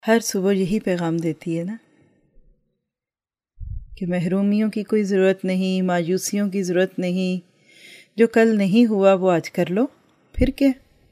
ہر صبح یہی پیغام دیتی ہے نا کہ محرومیوں کی کوئی ضرورت نہیں، مایوسیوں کی ضرورت نہیں، جو کل نہیں ہوا وہ آج کر لو، پھر کیا؟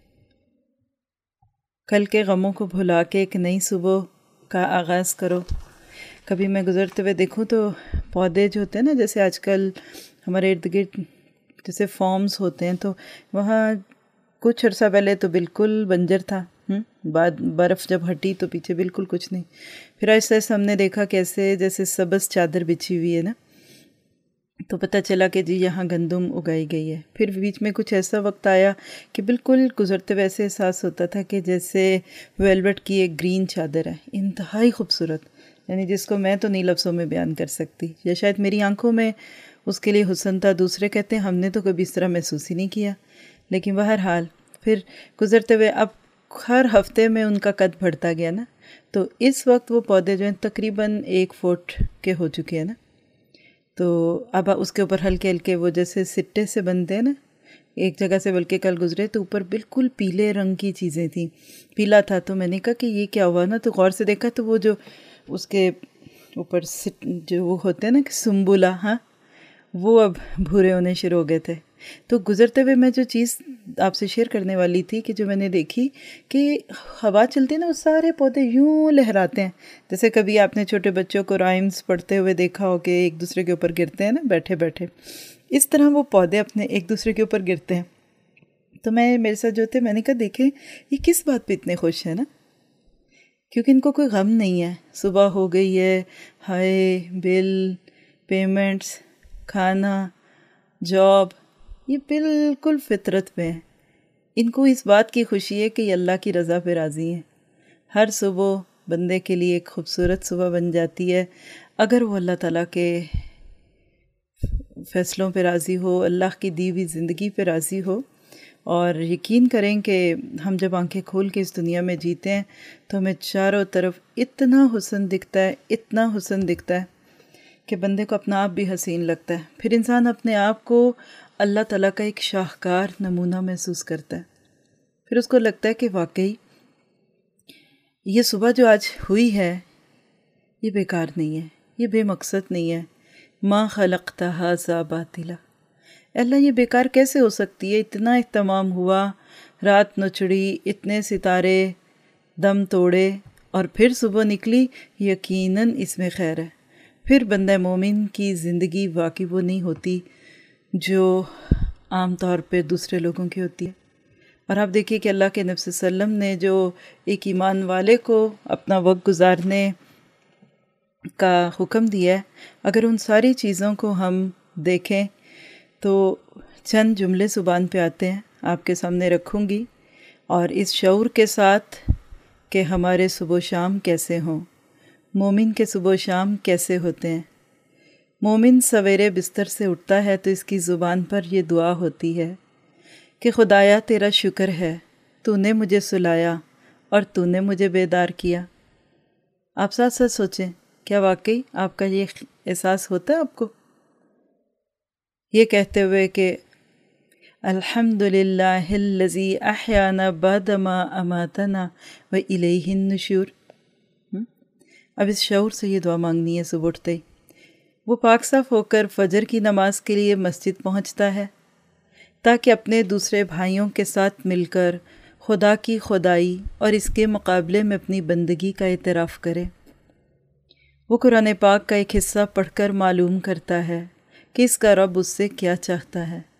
کل کے غموں کو بھلا کے ایک نئی صبح کا آغاز کرو۔ کبھی میں گزرتے ہوئے دیکھوں تو پودے جو ہوتے ہیں نا، جیسے آج کل ہمارے ارد گرد جیسے فارمز ہوتے ہیں، تو وہاں کچھ عرصہ پہلے تو بالکل بنجر تھا، بعد برف جب ہٹی تو پیچھے بالکل کچھ نہیں، پھر آہستہ آہستہ ہم نے دیکھا کیسے جیسے سبز چادر بچھی ہوئی ہے نا، تو پتہ چلا کہ جی یہاں گندم اگائی گئی ہے۔ پھر بیچ میں کچھ ایسا وقت آیا کہ بالکل گزرتے ویسے احساس ہوتا تھا کہ جیسے ویلوٹ کی ایک گرین چادر ہے، انتہائی خوبصورت، یعنی جس کو میں تو نہیں لفظوں میں بیان کر سکتی، یا شاید میری آنکھوں میں اس کے لیے حسن تھا۔ دوسرے کہتے ہیں ہم نے تو کبھی اس طرح محسوس ہی نہیں کیا، لیکن بہرحال پھر گزرتے ہوئے اب ہر ہفتے میں ان کا قد بڑھتا گیا نا، تو اس وقت وہ پودے جو ہیں تقریباً 1 فٹ کے ہو چکے ہیں نا، تو اب اس کے اوپر ہلکے ہلکے وہ جیسے سٹے سے بنتے ہیں نا، ایک جگہ سے بلکہ کل گزرے تو اوپر بالکل پیلے رنگ کی چیزیں تھیں، پیلا تھا، تو میں نے کہا کہ یہ کیا ہوا نا، تو غور سے دیکھا تو وہ جو اس کے اوپر جو وہ ہوتے ہیں نا کہ سنبولا، ہاں وہ اب بھورے ہونے شروع ہو گئے تھے۔ تو گزرتے ہوئے میں جو چیز آپ سے شیئر کرنے والی تھی کہ جو میں نے دیکھی کہ ہوا چلتی ہے نا، وہ سارے پودے یوں لہراتے ہیں، جیسے کبھی آپ نے چھوٹے بچوں کو رائمز پڑھتے ہوئے دیکھا ہو کہ ایک دوسرے کے اوپر گرتے ہیں نا بیٹھے بیٹھے، اس طرح وہ پودے اپنے ایک دوسرے کے اوپر گرتے ہیں۔ تو میرے ساتھ جو تھے، میں نے کہا دیکھیں یہ کس بات پہ اتنے خوش ہیں نا، کیونکہ ان کو کوئی غم نہیں ہے، صبح ہو گئی ہے، ہائے بل، پیمنٹس، کھانا، جاب، یہ بالکل فطرت پہ ہیں۔ ان کو اس بات کی خوشی ہے کہ یہ اللہ کی رضا پہ راضی ہیں۔ ہر صبح بندے کے لیے ایک خوبصورت صبح بن جاتی ہے اگر وہ اللہ تعالیٰ کے فیصلوں پہ راضی ہو، اللہ کی دی ہوئی زندگی پہ راضی ہو، اور یقین کریں کہ ہم جب آنکھیں کھول کے اس دنیا میں جیتے ہیں تو ہمیں چاروں طرف اتنا حسن دکھتا ہے، اتنا حسن دکھتا ہے کہ بندے کو اپنا آپ بھی حسین لگتا ہے۔ پھر انسان اپنے آپ کو اللہ تعالیٰ کا ایک شاہکار نمونہ محسوس کرتا ہے، پھر اس کو لگتا ہے کہ واقعی یہ صبح جو آج ہوئی ہے یہ بیکار نہیں ہے، یہ بے مقصد نہیں ہے۔ ما خلقت ھذا باطلا، اللہ یہ بیکار کیسے ہو سکتی ہے؟ اتنا اہتمام ہوا، رات نچڑی، اتنے ستارے دم توڑے، اور پھر صبح نکلی، یقیناً اس میں خیر ہے۔ پھر بندہ مومن کی زندگی واقعی وہ نہیں ہوتی جو عام طور پہ دوسرے لوگوں کی ہوتی ہے۔ اور آپ دیکھیے کہ اللہ کے نبی صلی اللہ علیہ وسلم نے جو ایک ایمان والے کو اپنا وقت گزارنے کا حکم دیا ہے، اگر ان ساری چیزوں کو ہم دیکھیں تو چند جملے زبان پہ آتے ہیں، آپ کے سامنے رکھوں گی، اور اس شعور کے ساتھ کہ ہمارے صبح و شام کیسے ہوں، مومن کے صبح و شام کیسے ہوتے ہیں۔ مومن سویرے بستر سے اٹھتا ہے تو اس کی زبان پر یہ دعا ہوتی ہے کہ خدایا تیرا شکر ہے، تو نے مجھے سلایا اور تو نے مجھے بیدار کیا۔ آپ ساتھ ساتھ سوچیں، کیا واقعی آپ کا یہ احساس ہوتا ہے آپ کو؟ یہ کہتے ہوئے کہ الحمدللہ الذی احیانا بعد ما اماتنا والیہ النشور۔ اب اس شعور سے یہ دعا مانگنی ہے صبح اٹھتے ہی۔ وہ پاک صاف ہو کر فجر کی نماز کے لیے مسجد پہنچتا ہے تاکہ اپنے دوسرے بھائیوں کے ساتھ مل کر خدا کی خدائی اور اس کے مقابلے میں اپنی بندگی کا اعتراف کرے۔ وہ قرآن پاک کا ایک حصہ پڑھ کر معلوم کرتا ہے کہ اس کا رب اس سے کیا چاہتا ہے۔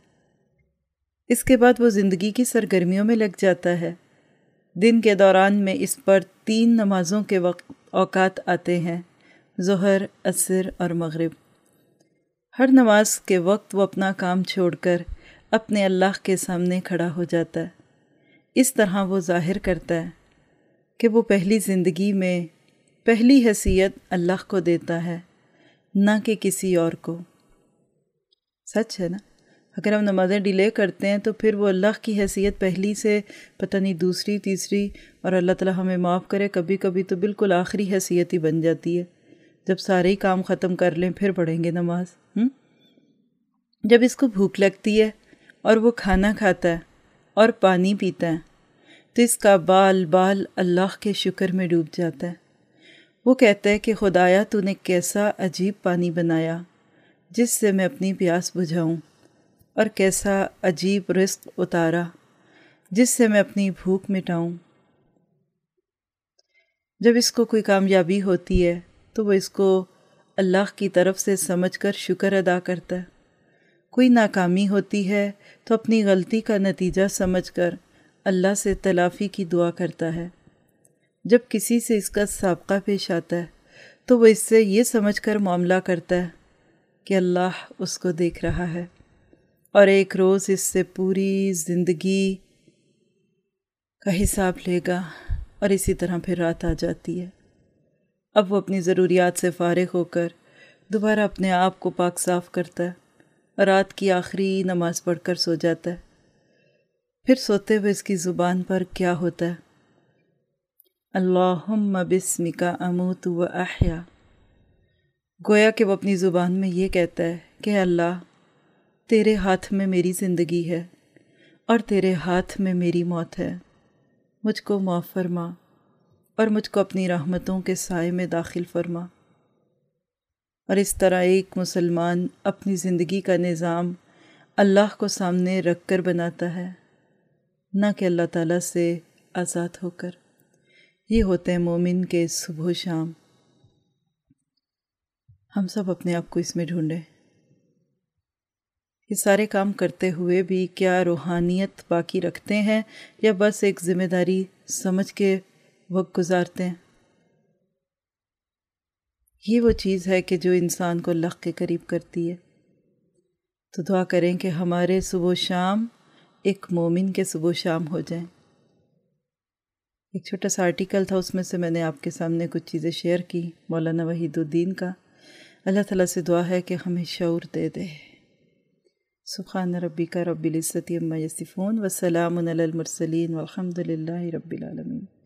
اس کے بعد وہ زندگی کی سرگرمیوں میں لگ جاتا ہے۔ دن کے دوران میں اس پر 3 نمازوں کے اوقات آتے ہیں، ظہر، عصر اور مغرب۔ ہر نماز کے وقت وہ اپنا کام چھوڑ کر اپنے اللہ کے سامنے کھڑا ہو جاتا ہے۔ اس طرح وہ ظاہر کرتا ہے کہ وہ پہلی زندگی میں پہلی حیثیت اللہ کو دیتا ہے، نہ کہ کسی اور کو۔ سچ ہے نا؟ اگر ہم نمازیں ڈیلے کرتے ہیں تو پھر وہ اللہ کی حیثیت پہلی سے پتہ نہیں دوسری، تیسری، اور اللہ تعالیٰ ہمیں معاف کرے، کبھی کبھی تو بالکل آخری حیثیت ہی بن جاتی ہے۔ جب سارے ہی کام ختم کر لیں پھر پڑھیں گے نماز۔ جب اس کو بھوک لگتی ہے اور وہ کھانا کھاتا ہے اور پانی پیتا ہے تو اس کا بال بال اللہ کے شکر میں ڈوب جاتا ہے۔ وہ کہتا ہے کہ خدایا تو نے کیسا عجیب پانی بنایا جس سے میں اپنی پیاس بجھاؤں، اور کیسا عجیب رزق اتارا جس سے میں اپنی بھوک مٹاؤں۔ جب اس کو کوئی کامیابی ہوتی ہے تو وہ اس کو اللہ کی طرف سے سمجھ کر شکر ادا کرتا ہے۔ کوئی ناکامی ہوتی ہے تو اپنی غلطی کا نتیجہ سمجھ کر اللہ سے تلافی کی دعا کرتا ہے۔ جب کسی سے اس کا سابقہ پیش آتا ہے تو وہ اس سے یہ سمجھ کر معاملہ کرتا ہے کہ اللہ اس کو دیکھ رہا ہے اور ایک روز اس سے پوری زندگی کا حساب لے گا، اور اسی طرح پھر رات آ جاتی ہے۔ اب وہ اپنی ضروریات سے فارغ ہو کر دوبارہ اپنے آپ کو پاک صاف کرتا ہے، رات کی آخری نماز پڑھ کر سو جاتا ہے۔ پھر سوتے ہوئے اس کی زبان پر کیا ہوتا ہے؟ اللہم بسمک اموت و احیا۔ گویا کہ وہ اپنی زبان میں یہ کہتا ہے کہ اللہ تیرے ہاتھ میں میری زندگی ہے اور تیرے ہاتھ میں میری موت ہے، مجھ کو معاف فرما اور مجھ کو اپنی رحمتوں کے سائے میں داخل فرما۔ اور اس طرح ایک مسلمان اپنی زندگی کا نظام اللہ کو سامنے رکھ کر بناتا ہے، نہ کہ اللہ تعالیٰ سے آزاد ہو کر۔ یہ ہوتے ہیں مومن کے صبح و شام۔ ہم سب اپنے آپ کو اس میں ڈھونڈیں۔ یہ سارے کام کرتے ہوئے بھی کیا روحانیت باقی رکھتے ہیں یا بس ایک ذمہ داری سمجھ کے وقت گزارتے ہیں؟ یہ وہ چیز ہے کہ جو انسان کو اللہ کے قریب کرتی ہے۔ تو دعا کریں کہ ہمارے صبح و شام ایک مومن کے صبح و شام ہو جائیں۔ ایک چھوٹا سا آرٹیکل تھا، اس میں سے میں نے آپ کے سامنے کچھ چیزیں شیئر کی مولانا وحید الدین کا۔ اللہ تعالیٰ سے دعا ہے کہ ہمیں شعور دے دے۔ سبحان ربک رب العزت عما یصفون وسلام علی المرسلین والحمد للہ رب العالمین۔